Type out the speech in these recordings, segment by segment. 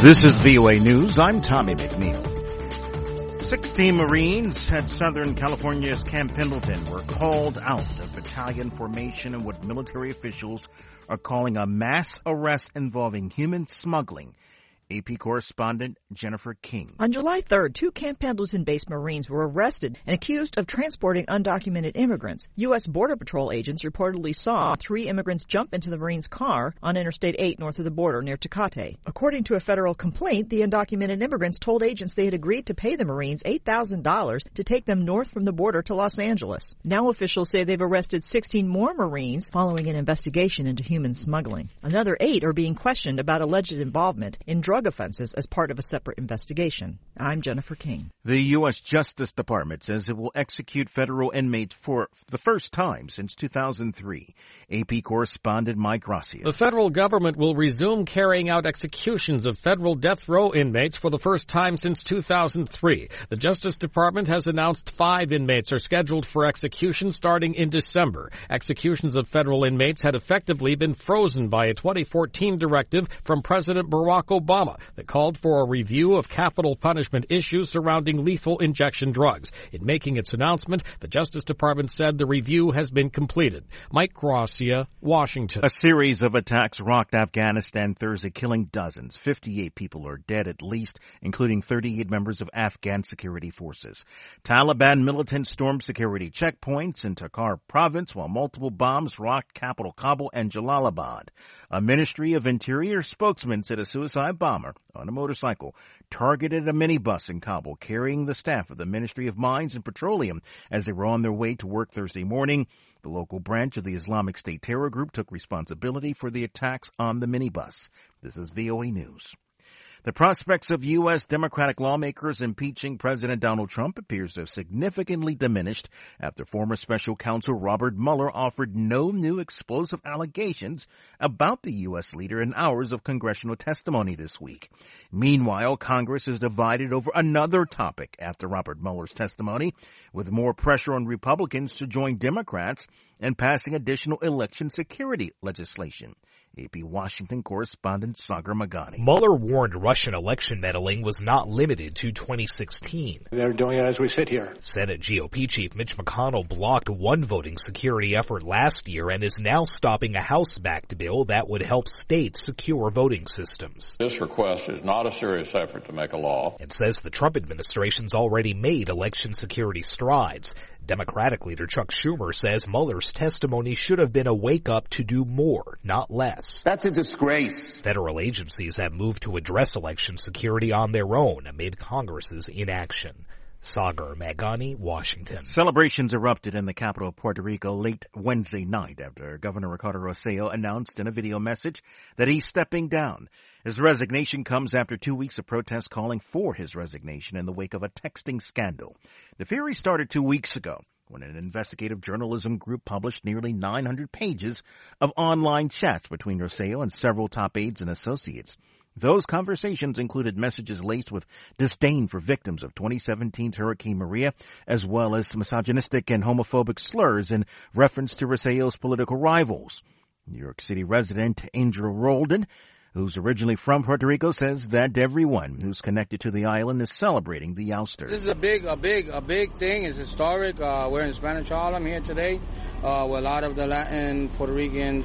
This is VOA News. I'm Tommy McNeil. 16 Marines at Southern California's Camp Pendleton were called out of battalion formation in what military officials are calling a mass arrest involving human smuggling. AP correspondent Jennifer King. On July 3rd, 2 Camp Pendleton-based Marines were arrested and accused of transporting undocumented immigrants. U.S. Border Patrol agents reportedly saw 3 immigrants jump into the Marines' car on Interstate 8 north of the border near Tecate. According to a federal complaint, the undocumented immigrants told agents they had agreed to pay the Marines $8,000 to take them north from the border to Los Angeles. Now officials say they've arrested 16 more Marines following an investigation into human smuggling. Another 8 are being questioned about alleged involvement in drug offenses as part of a separate investigation. I'm Jennifer King. The U.S. Justice Department says it will execute federal inmates for the first time since 2003. AP correspondent Mike Gracia. The federal government will resume carrying out executions of federal death row inmates for the first time since 2003. The Justice Department has announced 5 inmates are scheduled for execution starting in December. Executions of federal inmates had effectively been frozen by a 2014 directive from President Barack Obama that called for a review of capital punishment issues surrounding lethal injection drugs. In making its announcement, the Justice Department said the review has been completed. Mike Gracia, Washington. A series of attacks rocked Afghanistan Thursday, killing dozens. 58 people are dead at least, including 38 members of Afghan security forces. Taliban militants stormed security checkpoints in Takhar province while multiple bombs rocked capital Kabul and Jalalabad. A Ministry of Interior spokesman said a suicide bomber on a motorcycle targeted a minibus in Kabul carrying the staff of the Ministry of Mines and Petroleum as they were on their way to work Thursday morning. The local branch of the Islamic State terror group took responsibility for the attacks on the minibus. This is VOA News. The prospects of U.S. Democratic lawmakers impeaching President Donald Trump appears to have significantly diminished after former special counsel Robert Mueller offered no new explosive allegations about the U.S. leader in hours of congressional testimony this week. Meanwhile, Congress is divided over another topic after Robert Mueller's testimony, with more pressure on Republicans to join Democrats in passing additional election security legislation. AP Washington correspondent Sagar Magani. Mueller warned Russian election meddling was not limited to 2016. They're doing it as we sit here. Senate GOP Chief Mitch McConnell blocked one voting security effort last year and is now stopping a House-backed bill that would help states secure voting systems. This request is not a serious effort to make a law. And says the Trump administration's already made election security strides. Democratic leader Chuck Schumer says Mueller's testimony should have been a wake-up to do more, not less. That's a disgrace. Federal agencies have moved to address election security on their own amid Congress's inaction. Sagar Magani, Washington. Celebrations erupted in the capital of Puerto Rico late Wednesday night after Governor Ricardo Rosselló announced in a video message that he's stepping down. His resignation comes after 2 weeks of protests calling for his resignation in the wake of a texting scandal. The fury started 2 weeks ago when an investigative journalism group published nearly 900 pages of online chats between Rosselló and several top aides and associates. Those conversations included messages laced with disdain for victims of 2017's Hurricane Maria, as well as misogynistic and homophobic slurs in reference to Rosselló's political rivals. New York City resident Angel Roldan, who's originally from Puerto Rico, says that everyone who's connected to the island is celebrating the ouster. This is a big thing. It's historic. We're in Spanish Harlem here today, where a lot of the Latin Puerto Ricans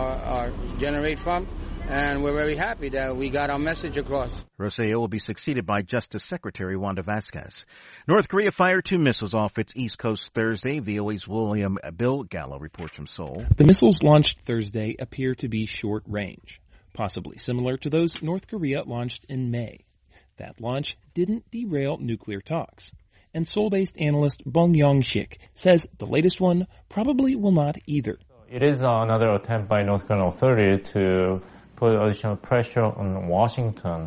generate from. And we're very happy that we got our message across. Rosselló will be succeeded by Justice Secretary Wanda Vasquez. North Korea fired 2 missiles off its east coast Thursday. VOA's Bill Gallo reports from Seoul. The missiles launched Thursday appear to be short range, possibly similar to those North Korea launched in May. That launch didn't derail nuclear talks. And Seoul-based analyst Bong Yong-sik says the latest one probably will not either. It is another attempt by North Korean authorities to put additional pressure on Washington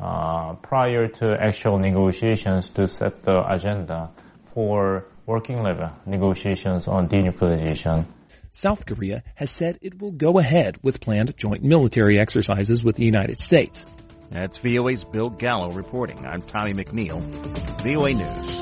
prior to actual negotiations to set the agenda for working-level negotiations on denuclearization. South Korea has said it will go ahead with planned joint military exercises with the United States. That's VOA's Bill Gallo reporting. I'm Tommy McNeil, VOA News.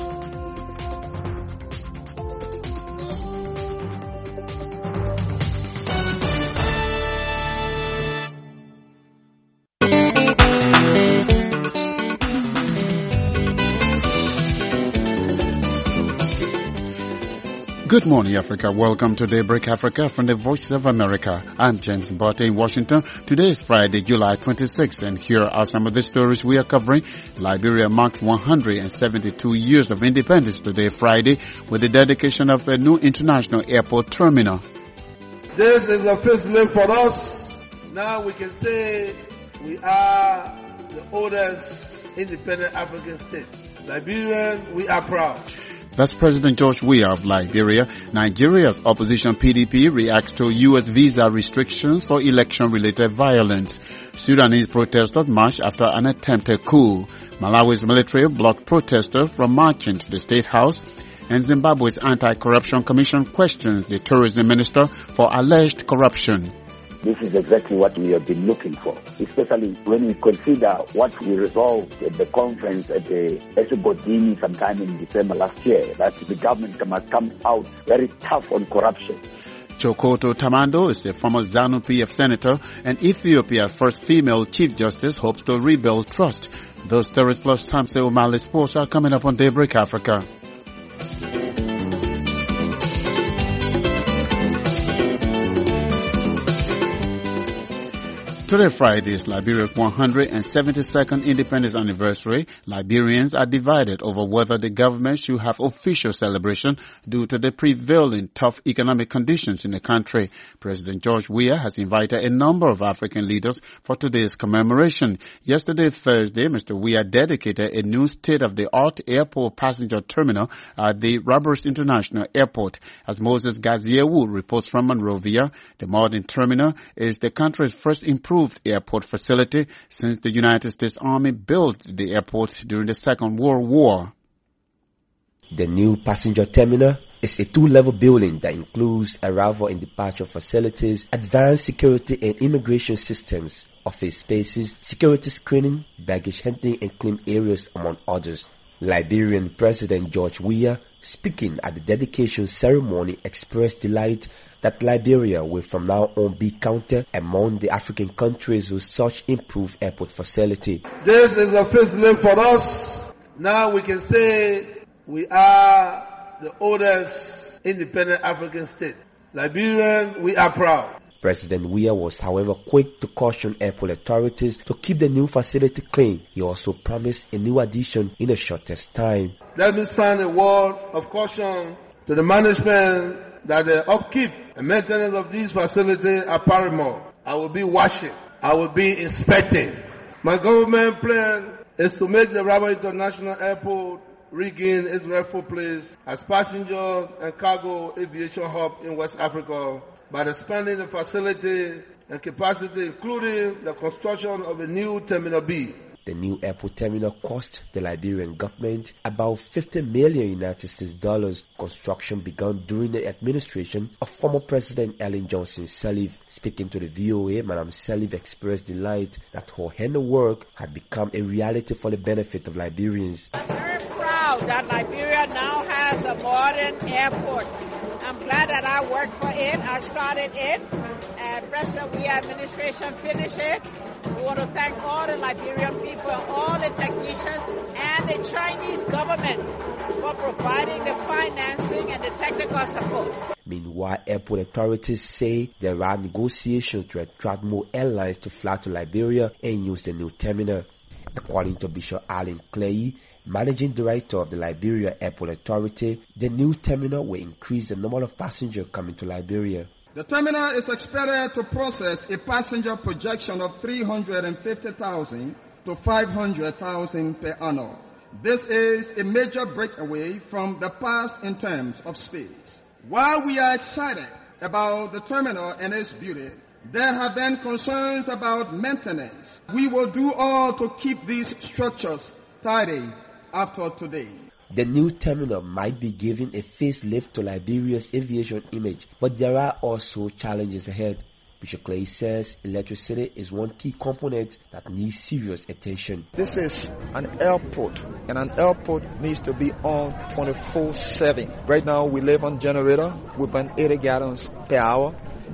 Good morning, Africa. Welcome to Daybreak Africa from the Voice of America. I'm James Botte in Washington. Today is Friday, July 26th, and here are some of the stories we are covering. Liberia marks 172 years of independence today, Friday, with the dedication of a new international airport terminal. This is a first link for us. Now we can say we are the oldest independent African state. Liberian, we are proud. That's President George Weah of Liberia. Nigeria's opposition PDP reacts to U.S. visa restrictions for election-related violence. Sudanese protesters march after an attempted coup. Malawi's military blocked protesters from marching to the State House. And Zimbabwe's Anti-Corruption Commission questions the tourism minister for alleged corruption. This is exactly what we have been looking for, especially when we consider what we resolved at the conference at the Esubodini sometime in December last year, that the government must come out very tough on corruption. Chokoto Tamando is a former ZANU-PF senator, and Ethiopia's first female chief justice hopes to rebuild trust. Those stories plus Samse Omale sports are coming up on Daybreak Africa. Today, Friday, is Liberia's 172nd independence anniversary. Liberians are divided over whether the government should have official celebration due to the prevailing tough economic conditions in the country. President George Weah has invited a number of African leaders for today's commemoration. Yesterday, Thursday, Mr. Weah dedicated a new state-of-the-art airport passenger terminal at the Rabat International Airport. As Moses Gaziewu reports from Monrovia, the modern terminal is the country's first improved airport facility since the United States Army built the airport during the Second World War. The new passenger terminal is a two-level building that includes arrival and departure facilities, advanced security and immigration systems, office spaces, security screening, baggage handling and claim areas, among others. Liberian President George Weah, speaking at the dedication ceremony, expressed delight that Liberia will from now on be counted among the African countries with such improved airport facility. This is a first link for us. Now we can say we are the oldest independent African state. Liberian, we are proud. President Weah was, however, quick to caution airport authorities to keep the new facility clean. He also promised a new addition in the shortest time. Let me sign a word of caution to the management that the upkeep and maintenance of these facilities are paramount. I will be watching. I will be inspecting. My government plan is to make the Rabat International Airport regain its rightful place as passenger and cargo aviation hub in West Africa by expanding the facility and capacity, including the construction of a new Terminal B. The new airport terminal cost the Liberian government about $50 million United States dollars. Construction began during the administration of former President Ellen Johnson Sirleaf. Speaking to the VOA, Madam Sirleaf expressed delight that her handiwork had become a reality for the benefit of Liberians. I'm very proud that Liberia now has a modern airport. I'm glad that I worked for it. I started it, and President Weah administration finished it. We want to thank all the Liberian people, all the technicians, and the Chinese government for providing the financing and the technical support. Meanwhile, airport authorities say there are negotiations to attract more airlines to fly to Liberia and use the new terminal. According to Bishop Alan Clay, Managing Director of the Liberia Airport Authority, the new terminal will increase the number of passengers coming to Liberia. The terminal is expected to process a passenger projection of 350,000 to 500,000 per annum. This is a major breakaway from the past in terms of space. While we are excited about the terminal and its beauty, there have been concerns about maintenance. We will do all to keep these structures tidy after today. The new terminal might be giving a facelift to Liberia's aviation image, but there are also challenges ahead. Bishop Clay says electricity is one key component that needs serious attention. This is an airport, and an airport needs to be on 24/7. Right now we live on generator. We burn 80 gallons per hour.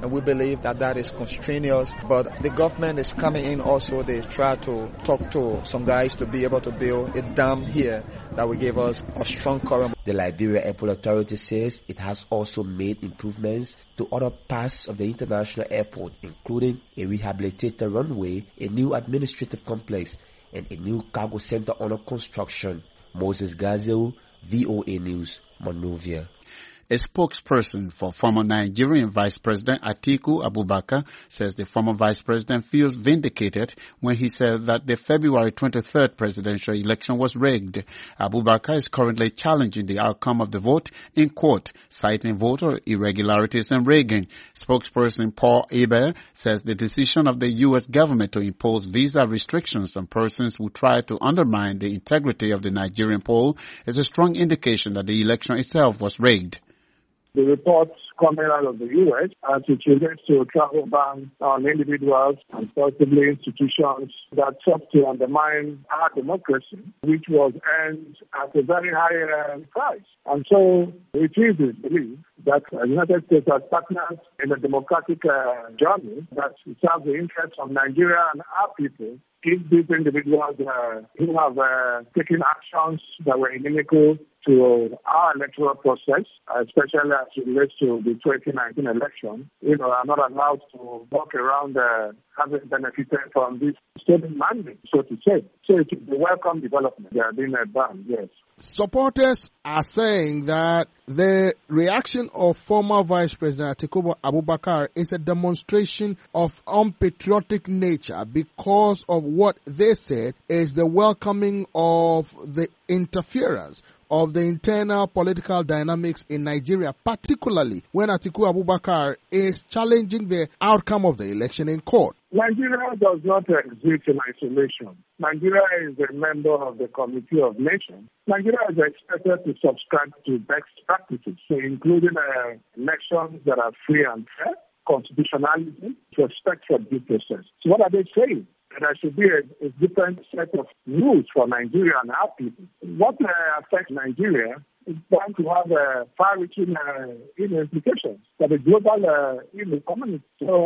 and we believe that that is constraining us. But the government is coming in also. They try to talk to some guys to be able to build a dam here that will give us a strong current. The Liberia Airport Authority says it has also made improvements to other parts of the international airport, including a rehabilitated runway, a new administrative complex, and a new cargo center under construction. Moses Gazeu, VOA News, Monrovia. A spokesperson for former Nigerian Vice President Atiku Abubakar says the former Vice President feels vindicated when he said that the February 23rd presidential election was rigged. Abubakar is currently challenging the outcome of the vote in court, citing voter irregularities and rigging. Spokesperson Paul Eber says the decision of the U.S. government to impose visa restrictions on persons who try to undermine the integrity of the Nigerian poll is a strong indication that the election itself was rigged. The reports coming out of the U.S. as it relates to travel bans on individuals and possibly institutions that sought to undermine our democracy, which was earned at a very high price. And so it is believed that the United States as partners in a democratic journey that serves the interests of Nigeria and our people. If these individuals who have taken actions that were inimical to our electoral process, especially as it relates to the 2019 election, are not allowed to walk around having benefited from this stolen mandate, so to say. So it is a welcome development. They are being banned, yes. Supporters are saying that the reaction of former Vice President Atiku Abubakar is a demonstration of unpatriotic nature because of what they said is the welcoming of the interference of the internal political dynamics in Nigeria, particularly when Atiku Abubakar is challenging the outcome of the election in court. Nigeria does not exist in isolation. Nigeria is a member of the Committee of Nations. Nigeria is expected to subscribe to best practices, so including elections that are free and fair, constitutionality, respect for due process. So what are they saying? There should be a different set of rules for Nigeria and our people. What affects Nigeria is going to have far-reaching implications for the global community. So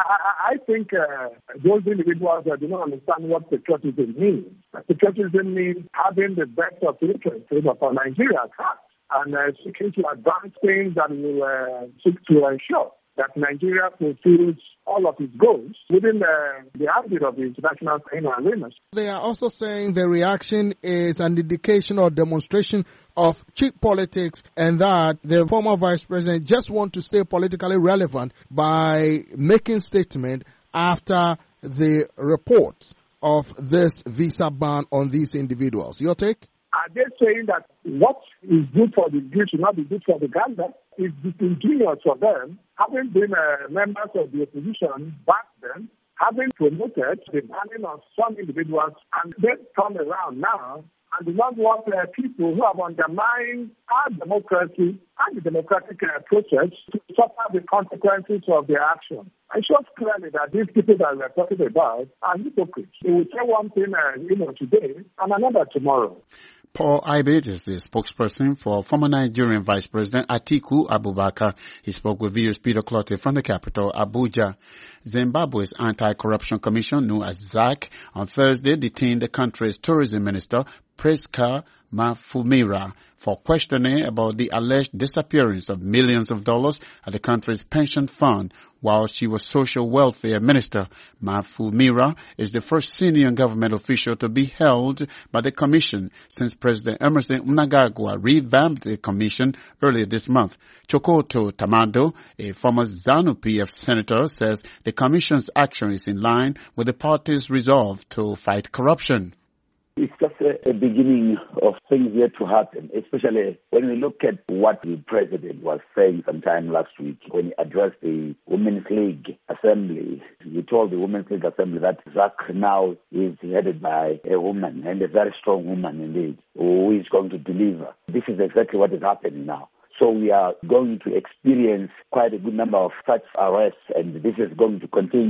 I think those individuals that do not understand what patriotism means. Patriotism means having the best of interest for Nigeria at heart and seeking to advance things that will seek to ensure that Nigeria fulfills all of its goals within the ambit of the international arenas. They are also saying the reaction is an indication or demonstration of cheap politics and that the former vice president just want to stay politically relevant by making statement after the reports of this visa ban on these individuals. Your take? Are they saying that what is good for the goose should not be good for the gander? It's disingenuous for them, having been members of the opposition back then, having promoted the banning of some individuals, and they come around now and do not want people who have undermined our democracy and the democratic process to suffer the consequences of their action. It shows clearly that these people that we're talking about are hypocrites. They will say one thing today and another tomorrow. Paul Ibit is the spokesperson for former Nigerian Vice President Atiku Abubakar. He spoke with VOA's Peter Clottey from the capital, Abuja. Zimbabwe's Anti-Corruption Commission, known as ZAC, on Thursday detained the country's tourism minister, Priska Mafumira, for questioning about the alleged disappearance of millions of dollars at the country's pension fund while she was social welfare minister. Mafumira is the first senior government official to be held by the commission since President Emerson Mnangagwa revamped the commission earlier this month. Chokoto Tamado, a former ZANU-PF senator, says the commission's action is in line with the party's resolve to fight corruption. It's just a beginning of things yet to happen, especially when we look at what the president was saying sometime last week when he addressed the Women's League Assembly. He told the Women's League Assembly that ZAC now is headed by a woman, and a very strong woman indeed, who is going to deliver. This is exactly what is happening now. So we are going to experience quite a good number of such arrests, and this is going to continue.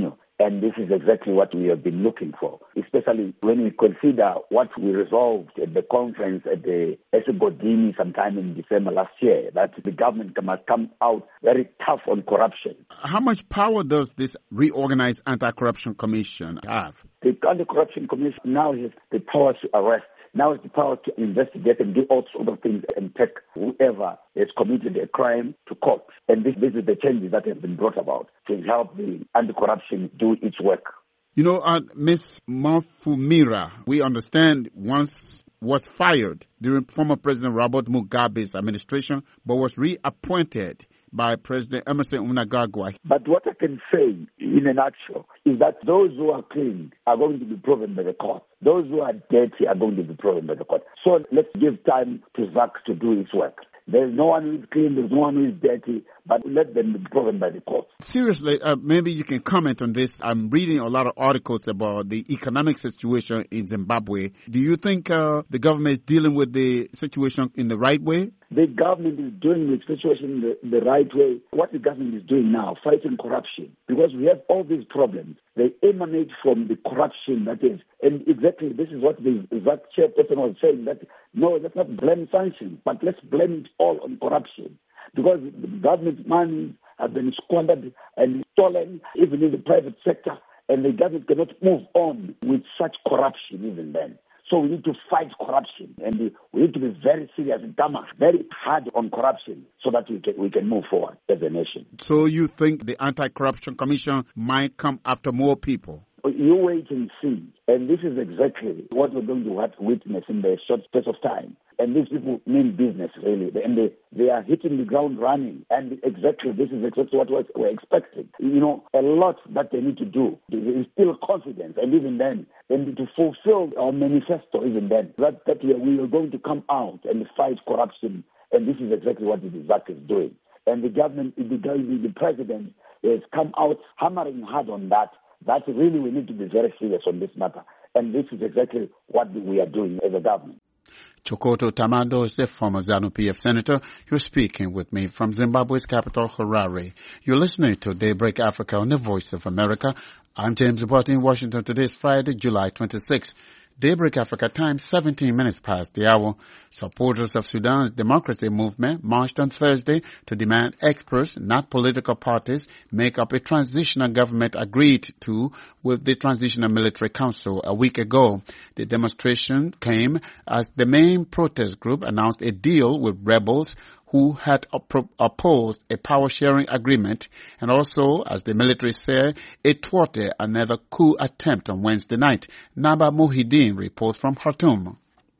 And this is exactly what we have been looking for, especially when we consider what we resolved at the conference at the Esgodini sometime in December last year, that the government must come out very tough on corruption. How much power does this reorganized anti-corruption commission have? The anti-corruption commission now has the power to arrest. Now it's the power to investigate and do all sorts of things and take whoever has committed a crime to court. And this is the changes that have been brought about to help the anti-corruption do its work. You know, Ms. Mafumira, we understand once was fired during former President Robert Mugabe's administration, but was reappointed by President Emerson Mnangagwa. But what I can say in a nutshell is that those who are clean are going to be proven by the court. Those who are dirty are going to be proven by the court. So let's give time to ZAC to do its work. There's no one who is clean, there's no one who is dirty, but let them be proven by the court. Seriously, maybe you can comment on this. I'm reading a lot of articles about the economic situation in Zimbabwe. Do you think the government is dealing with the situation in the right way? The government is doing the situation the right way. What the government is doing now, fighting corruption, because we have all these problems. They emanate from the corruption that is. And exactly this is what the chairperson was saying, that no, let's not blame sanctions, but let's blame it all on corruption. Because the government's money have been squandered and stolen, even in the private sector, and the government cannot move on with such corruption even then. So we need to fight corruption, and we need to be very serious and very hard on corruption so that we can move forward as a nation. So you think the Anti-Corruption Commission might come after more people? You wait and see. And this is exactly what we're going to have to witness in the short space of time. And these people mean business, really. And they are hitting the ground running. And this is exactly what we're expecting. You know, a lot that they need to do. There is still confidence. And even then, and to fulfill our manifesto, even then, that we are going to come out and fight corruption. And this is exactly what the ZAC is doing. And the government, the president has come out hammering hard on that. That really we need to be very serious on this matter. And this is exactly what we are doing as a government. Chokoto Tamando is the former ZANU-PF senator. You're speaking with me from Zimbabwe's capital, Harare. You're listening to Daybreak Africa on the Voice of America. I'm James reporting in Washington. Today is Friday, July 26th. Daybreak Africa time, 17 minutes past the hour. Supporters of Sudan's democracy movement marched on Thursday to demand experts, not political parties, make up a transitional government agreed to with the Transitional Military Council a week ago. The demonstration came as the main protest group announced a deal with rebels who had opposed a power-sharing agreement, and also, as the military said, it thwarted another coup attempt on Wednesday night. Naba Muhyiddin reports from Khartoum.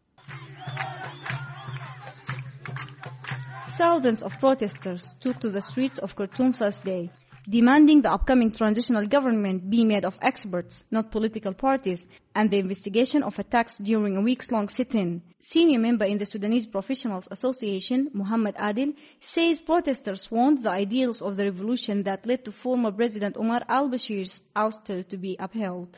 Thousands of protesters took to the streets of Khartoum Thursday, demanding the upcoming transitional government be made of experts, not political parties, and the investigation of attacks during a weeks-long sit-in. Senior member in the Sudanese Professionals Association, Muhammad Adil, says protesters want the ideals of the revolution that led to former President Omar al-Bashir's ouster to be upheld.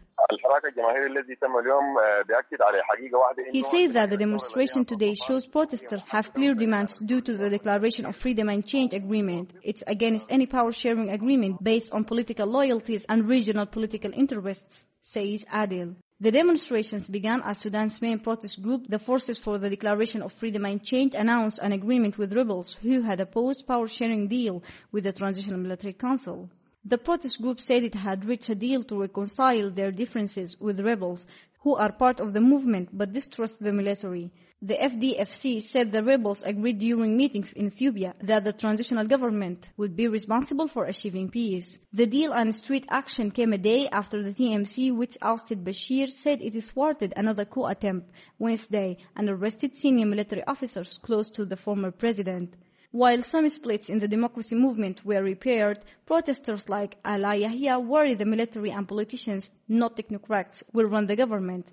He says that the demonstration today shows protesters have clear demands due to the Declaration of Freedom and Change agreement. It's against any power-sharing agreement based on political loyalties and regional political interests, says Adil. The demonstrations began as Sudan's main protest group, the Forces for the Declaration of Freedom and Change, announced an agreement with rebels who had opposed power-sharing deal with the Transitional Military Council. The protest group said it had reached a deal to reconcile their differences with rebels who are part of the movement but distrust the military. The FDFC said the rebels agreed during meetings in Ethiopia that the transitional government would be responsible for achieving peace. The deal on street action came a day after the TMC, which ousted Bashir, said it thwarted another coup attempt Wednesday and arrested senior military officers close to the former president. While some splits in the democracy movement were repaired, protesters like Ala Yahya worry the military and politicians, not technocrats, will run the government.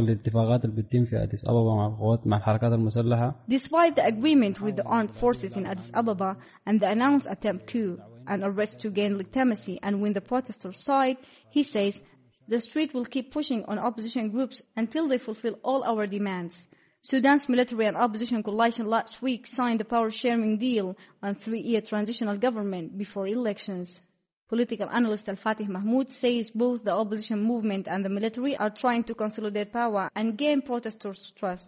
Despite the agreement with the armed forces in Addis Ababa and the announced attempt coup and arrest to gain legitimacy and win the protesters' side, he says the street will keep pushing on opposition groups until they fulfill all our demands. Sudan's military and opposition coalition last week signed a power-sharing deal on 3-year transitional government before elections. Political analyst Al-Fatih Mahmoud says both the opposition movement and the military are trying to consolidate power and gain protesters' trust.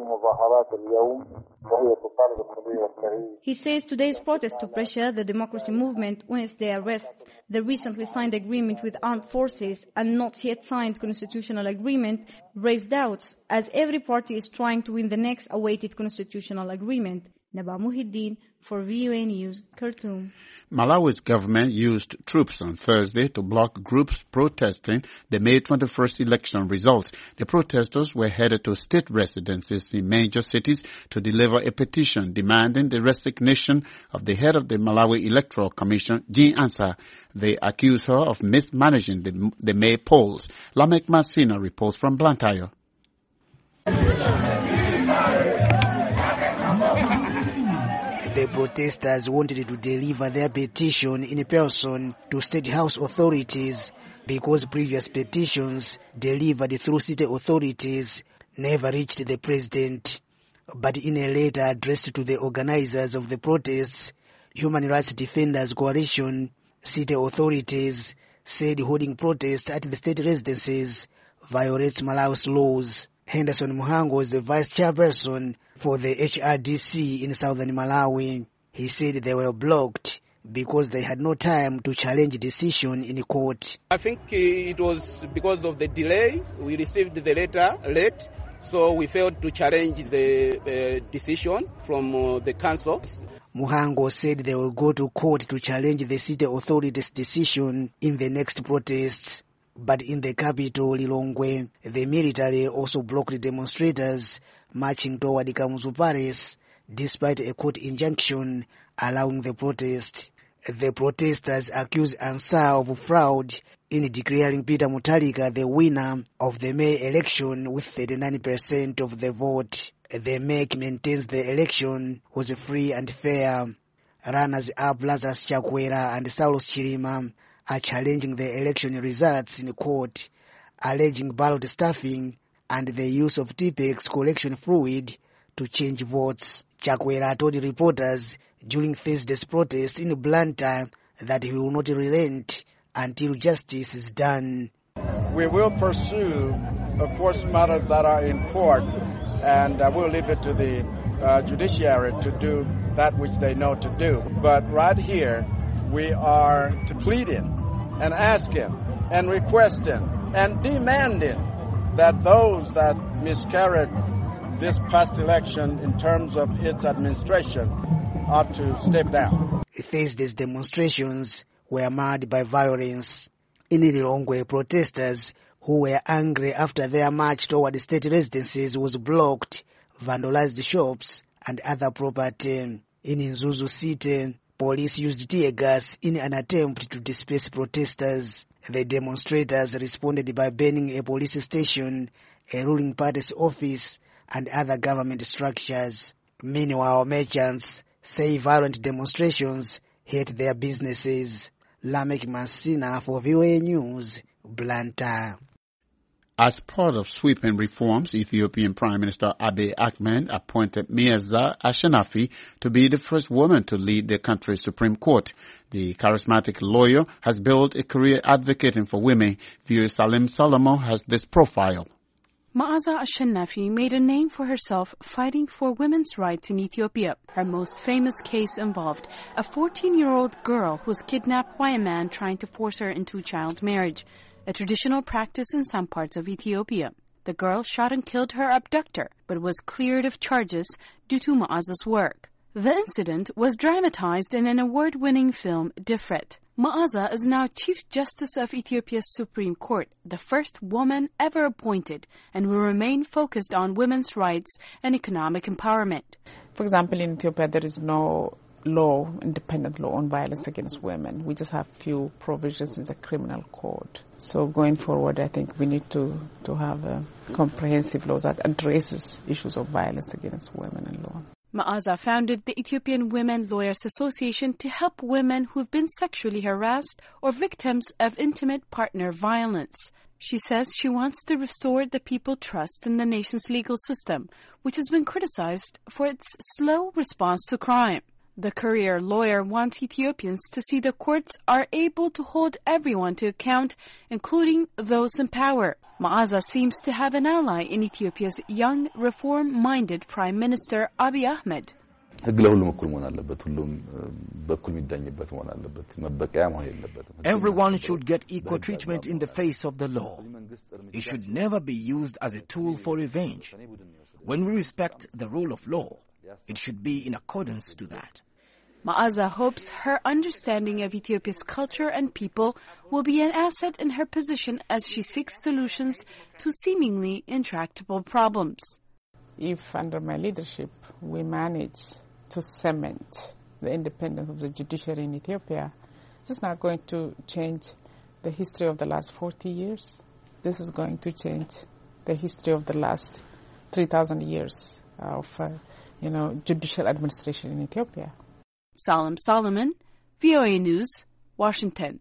He says today's protest to pressure the democracy movement wins the arrest, the recently signed agreement with armed forces and not yet signed constitutional agreement raise doubts as every party is trying to win the next awaited constitutional agreement. Naba Muhiddin for VOA News, Khartoum. Malawi's government used troops on Thursday to block groups protesting the May 21st election results. The protesters were headed to state residences in major cities to deliver a petition demanding the resignation of the head of the Malawi Electoral Commission, Jean Ansah. They accuse her of mismanaging the May polls. Lamek Masina reports from Blantyre. The protesters wanted to deliver their petition in person to State House authorities because previous petitions delivered through city authorities never reached the president. But in a letter addressed to the organizers of the protests, Human Rights Defenders Coalition, city authorities said holding protests at the state residences violates Malawi's laws. Henderson Muhango is the vice chairperson for the HRDC in southern Malawi. He said they were blocked because they had no time to challenge the decision in court. I think it was because of the delay. We received the letter late, so we failed to challenge the decision from the council. Muhango said they will go to court to challenge the city authorities' decision in the next protests. But in the capital, Lilongwe, the military also blocked demonstrators marching toward Kamuzu Palace despite a court injunction allowing the protest. The protesters accused Ansah of fraud in declaring Peter Mutharika the winner of the May election with 39% of the vote. The MEC maintains the election was free and fair. Runners-up Lazarus Chakwera and Saulos Chirima are challenging the election results in court, alleging ballot stuffing and the use of Tipex collection fluid to change votes. Chakwera told reporters during Thursday's protest in Blantyre that he will not relent until justice is done. We will pursue, of course, matters that are in court, and we'll leave it to the judiciary to do that which they know to do. But right here, we are pleading and asking and requesting and demanding that those that miscarried this past election in terms of its administration ought to step down. Thursday's demonstrations were marred by violence. In Lilongwe, protesters who were angry after their march toward the state residences was blocked, vandalized shops and other property. In Nzuzu City, police used tear gas in an attempt to disperse protesters. The demonstrators responded by burning a police station, a ruling party's office, and other government structures. Meanwhile, merchants say violent demonstrations hurt their businesses. Lamek Masina for VOA News, Blantyre. As part of sweeping reforms, Ethiopian Prime Minister Abiy Ahmed appointed Meaza Ashenafi to be the first woman to lead the country's Supreme Court. The charismatic lawyer has built a career advocating for women. Viewer Salim Solomon has this profile. Meaza Ashenafi made a name for herself fighting for women's rights in Ethiopia. Her most famous case involved a 14-year-old girl who was kidnapped by a man trying to force her into child marriage, a traditional practice in some parts of Ethiopia. The girl shot and killed her abductor, but was cleared of charges due to Meaza's work. The incident was dramatized in an award-winning film, Difret. Meaza is now Chief Justice of Ethiopia's Supreme Court, the first woman ever appointed, and will remain focused on women's rights and economic empowerment. For example, in Ethiopia, there is no independent law on violence against women. We just have few provisions in the criminal code. So going forward, I think we need to have a comprehensive law that addresses issues of violence against women and law. Meaza founded the Ethiopian Women Lawyers Association to help women who've been sexually harassed or victims of intimate partner violence. She says she wants to restore the people's trust in the nation's legal system, which has been criticized for its slow response to crime. The career lawyer wants Ethiopians to see the courts are able to hold everyone to account, including those in power. Ma'aza seems to have an ally in Ethiopia's young, reform-minded Prime Minister Abiy Ahmed. Everyone should get equal treatment in the face of the law. It should never be used as a tool for revenge. When we respect the rule of law, it should be in accordance to that. Ma'aza hopes her understanding of Ethiopia's culture and people will be an asset in her position as she seeks solutions to seemingly intractable problems. If under my leadership we manage to cement the independence of the judiciary in Ethiopia, this is not going to change the history of the last 40 years. This is going to change the history of the last 3,000 years of judicial administration in Ethiopia. Salim Solomon, VOA News, Washington.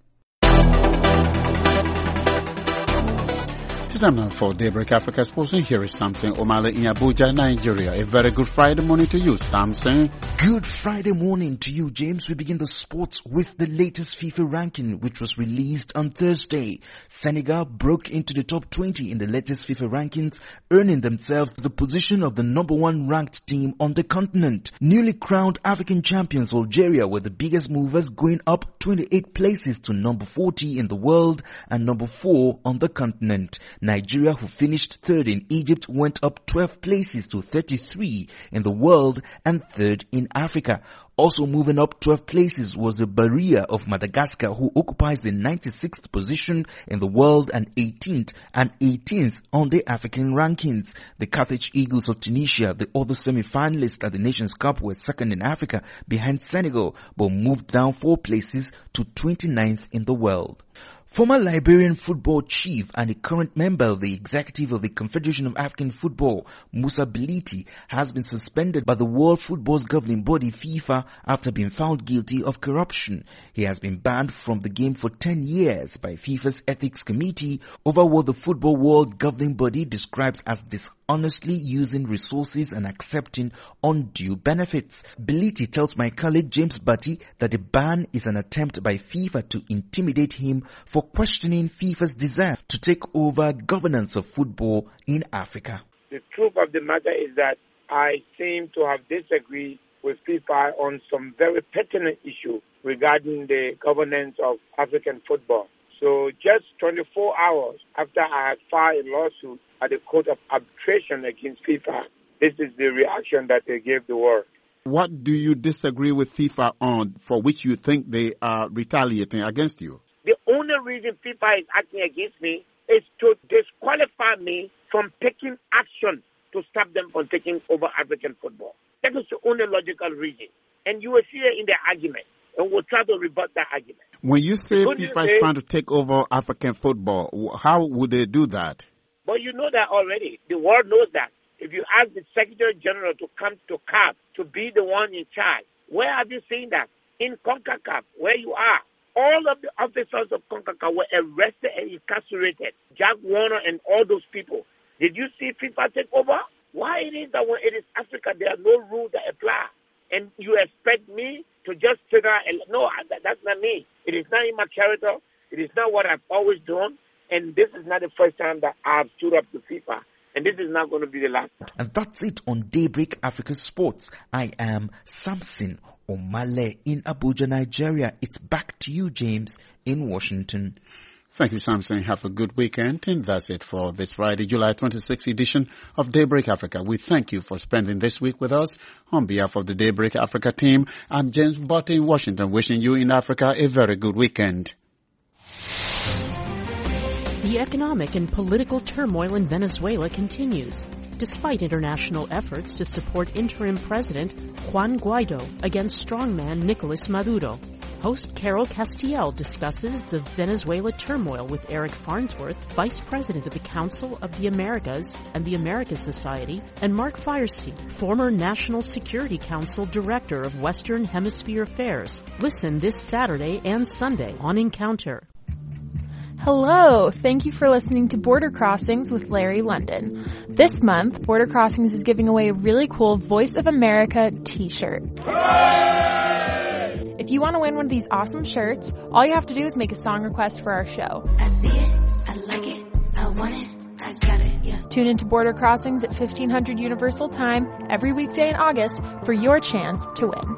It's time now for Daybreak Africa Sports, and here is Samson Omale in Abuja, Nigeria. A very good Friday morning to you, Samson. Good Friday morning to you, James. We begin the sports with the latest FIFA ranking, which was released on Thursday. Senegal broke into the top 20 in the latest FIFA rankings, earning themselves the position of the number 1 ranked team on the continent. Newly crowned African champions Algeria were the biggest movers, going up 28 places to number 40 in the world and number 4 on the continent. Nigeria, who finished 3rd in Egypt, went up 12 places to 33 in the world and 3rd in Africa. Also moving up 12 places was the Barrier of Madagascar, who occupies the 96th position in the world and 18th on the African rankings. The Carthage Eagles of Tunisia, the other semi-finalists at the Nations Cup, were 2nd in Africa behind Senegal, but moved down 4 places to 29th in the world. Former Liberian football chief and a current member of the executive of the Confederation of African Football, Musa Bility, has been suspended by the World Football's governing body, FIFA, after being found guilty of corruption. He has been banned from the game for 10 years by FIFA's Ethics Committee over what the Football World governing body describes as dishonestly using resources and accepting undue benefits. Bility tells my colleague James Batty that the ban is an attempt by FIFA to intimidate him for questioning FIFA's desire to take over governance of football in Africa. The truth of the matter is that I seem to have disagreed with FIFA on some very pertinent issue regarding the governance of African football. So just 24 hours after I had filed a lawsuit at the Court of Arbitration against FIFA, this is the reaction that they gave the world. What do you disagree with FIFA on, for which you think they are retaliating against you? The only reason FIFA is acting against me is to disqualify me from taking action to stop them from taking over African football. That is the only logical reason. And you will see it in their argument. And we'll try to rebut that argument. When you say FIFA is trying to take over African football, how would they do that? But you know that already. The world knows that. If you ask the Secretary General to come to CAF to be the one in charge, where have you seen that? In CONCACAF, where you are. All of the officers of CONCACAF were arrested and incarcerated. Jack Warner and all those people. Did you see FIFA take over? Why it is that when it is Africa, there are no rules that apply? And you expect me to just figure out, no, that's not me. It is not in my character. It is not what I've always done. And this is not the first time that I've stood up to FIFA. And this is not going to be the last. And that's it on Daybreak Africa Sports. I am Samson Omale in Abuja, Nigeria. It's back to you, James, in Washington. Thank you, Samson. Have a good weekend. And that's it for this Friday, July 26th edition of Daybreak Africa. We thank you for spending this week with us. On behalf of the Daybreak Africa team, I'm James Butte in Washington, wishing you in Africa a very good weekend. The economic and political turmoil in Venezuela continues, despite international efforts to support interim President Juan Guaido against strongman Nicolas Maduro. Host Carol Castiel discusses the Venezuela turmoil with Eric Farnsworth, Vice President of the Council of the Americas and the Americas Society, and Mark Firestein, former National Security Council Director of Western Hemisphere Affairs. Listen this Saturday and Sunday on Encounter. Hello, thank you for listening to Border Crossings with Larry London. This month, Border Crossings is giving away a really cool Voice of America t-shirt. Hooray! If you want to win one of these awesome shirts, all you have to do is make a song request for our show. I see it, I like it, I want it, I got it, yeah. Tune into Border Crossings at 1500 Universal Time every weekday in August for your chance to win.